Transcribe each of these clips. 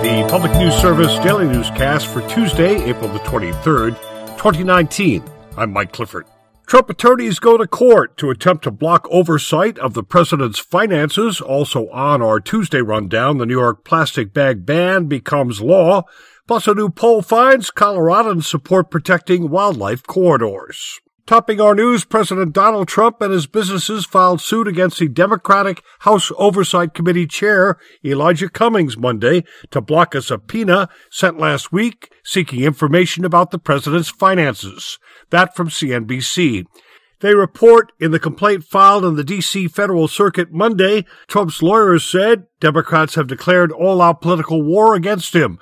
the Public News Service Daily Newscast for Tuesday, April the 23rd, 2019. I'm Mike Clifford. Trump attorneys go to court to attempt to block oversight of the president's finances. Also on our Tuesday rundown, the New York plastic bag ban becomes law. Plus, a new poll finds Coloradans support protecting wildlife corridors. Topping our news, President Donald Trump and his businesses filed suit against the Democratic House Oversight Committee chair, Elijah Cummings, Monday to block a subpoena sent last week seeking information about the president's finances. That from CNBC. They report in the complaint filed in the D.C. Federal Circuit Monday, Trump's lawyers said Democrats have declared all-out political war against him.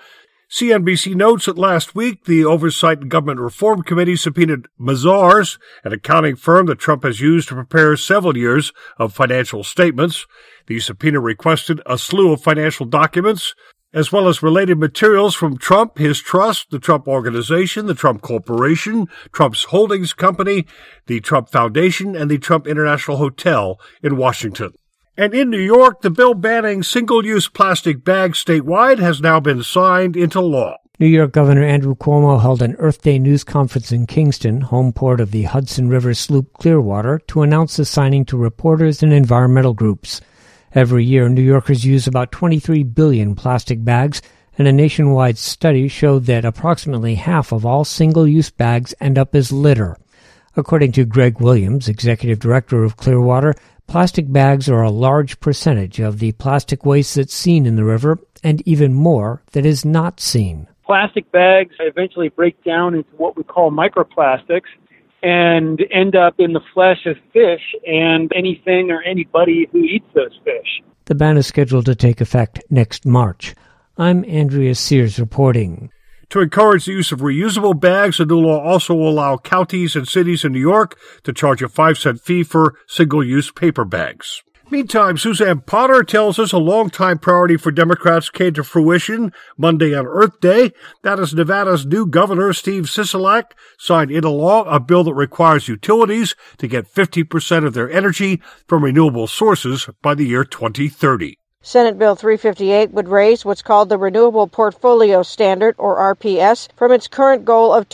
CNBC notes that last week, the Oversight and Government Reform Committee subpoenaed Mazars, an accounting firm that Trump has used to prepare several years of financial statements. The subpoena requested a slew of financial documents, as well as related materials from Trump, his trust, the Trump Organization, the Trump Corporation, Trump's Holdings Company, the Trump Foundation, and the Trump International Hotel in Washington. And in New York, the bill banning single-use plastic bags statewide has now been signed into law. New York Governor Andrew Cuomo held an Earth Day news conference in Kingston, home port of the Hudson River sloop Clearwater, to announce the signing to reporters and environmental groups. Every year, New Yorkers use about 23 billion plastic bags, and a nationwide study showed that approximately half of all single-use bags end up as litter. According to Greg Williams, executive director of Clearwater, plastic bags are a large percentage of the plastic waste that's seen in the river, and even more that is not seen. Plastic bags eventually break down into what we call microplastics and end up in the flesh of fish and anything or anybody who eats those fish. The ban is scheduled to take effect next March. I'm Andrea Sears reporting. To encourage the use of reusable bags, the new law also will allow counties and cities in New York to charge a 5-cent fee for single-use paper bags. Meantime, Suzanne Potter tells us a longtime priority for Democrats came to fruition Monday on Earth Day. That is Nevada's new governor, Steve Sisolak, signed into law a bill that requires utilities to get 50% of their energy from renewable sources by the year 2030. Senate Bill 358 would raise what's called the Renewable Portfolio Standard, or RPS, from its current goal of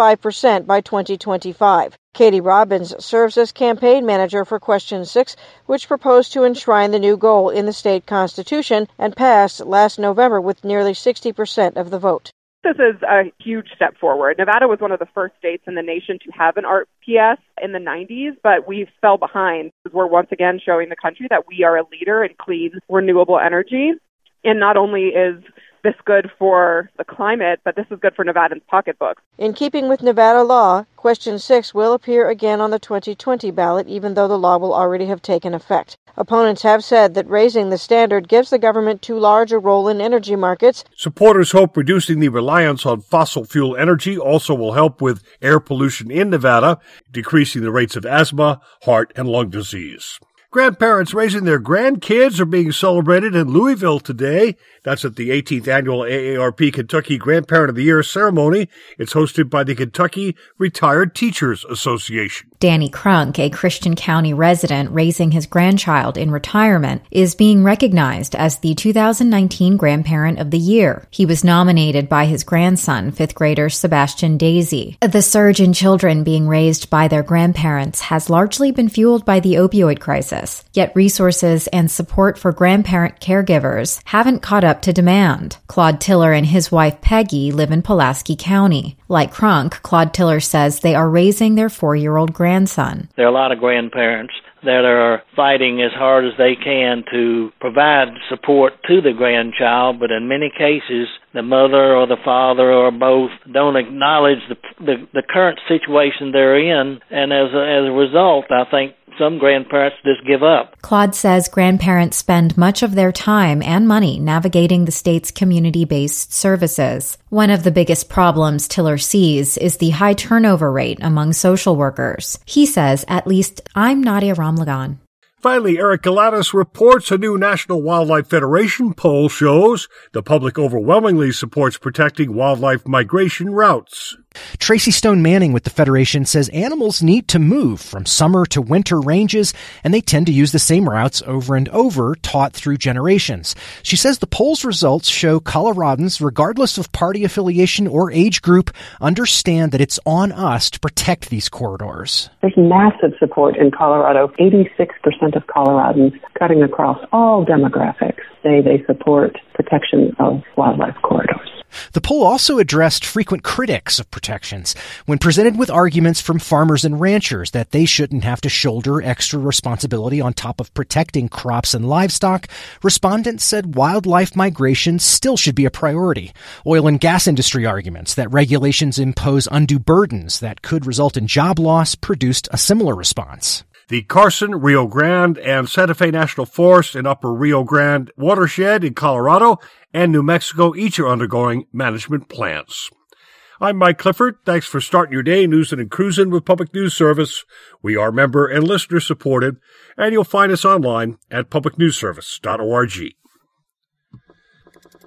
25% by 2025. Katie Robbins serves as campaign manager for Question 6, which proposed to enshrine the new goal in the state constitution and passed last November with nearly 60% of the vote. This is a huge step forward. Nevada was one of the first states in the nation to have an RPS in the 90s, but we fell behind. We're once again showing the country that we are a leader in clean, renewable energy. And not only is this good for the climate, but this is good for Nevadans' pocketbooks. In keeping with Nevada law, Question 6 will appear again on the 2020 ballot, even though the law will already have taken effect. Opponents have said that raising the standard gives the government too large a role in energy markets. Supporters hope reducing the reliance on fossil fuel energy also will help with air pollution in Nevada, decreasing the rates of asthma, heart, and lung disease. Grandparents raising their grandkids are being celebrated in Louisville today. That's at the 18th Annual AARP Kentucky Grandparent of the Year ceremony. It's hosted by the Kentucky Retired Teachers Association. Danny Crunk, a Christian County resident raising his grandchild in retirement, is being recognized as the 2019 Grandparent of the Year. He was nominated by his grandson, 5th grader Sebastian Daisy. The surge in children being raised by their grandparents has largely been fueled by the opioid crisis. Yet resources and support for grandparent caregivers haven't caught up to demand. Claude Tiller and his wife Peggy live in Pulaski County. Like Crunk, Claude Tiller says they are raising their 4-year-old grandson. There are a lot of grandparents that are fighting as hard as they can to provide support to the grandchild, but in many cases, the mother or the father or both don't acknowledge the current situation they're in, and as a result, I think some grandparents just give up. Claude says grandparents spend much of their time and money navigating the state's community-based services. One of the biggest problems Tiller sees is the high turnover rate among social workers. He says, at least, I'm Nadia Ramlagan. Finally, Eric Galatis reports a new National Wildlife Federation poll shows the public overwhelmingly supports protecting wildlife migration routes. Tracy Stone Manning with the Federation says animals need to move from summer to winter ranges, and they tend to use the same routes over and over, taught through generations. She says the poll's results show Coloradans, regardless of party affiliation or age group, understand that it's on us to protect these corridors. There's massive support in Colorado. 86% of Coloradans, cutting across all demographics, say they support protection of wildlife corridors. The poll also addressed frequent critics of protections. When presented with arguments from farmers and ranchers that they shouldn't have to shoulder extra responsibility on top of protecting crops and livestock, respondents said wildlife migration still should be a priority. Oil and gas industry arguments that regulations impose undue burdens that could result in job loss produced a similar response. The Carson, Rio Grande, and Santa Fe National Forest and Upper Rio Grande watershed in Colorado and New Mexico each are undergoing management plans. I'm Mike Clifford. Thanks for starting your day newsin' and cruisin' with Public News Service. We are member and listener supported, and you'll find us online at publicnewsservice.org.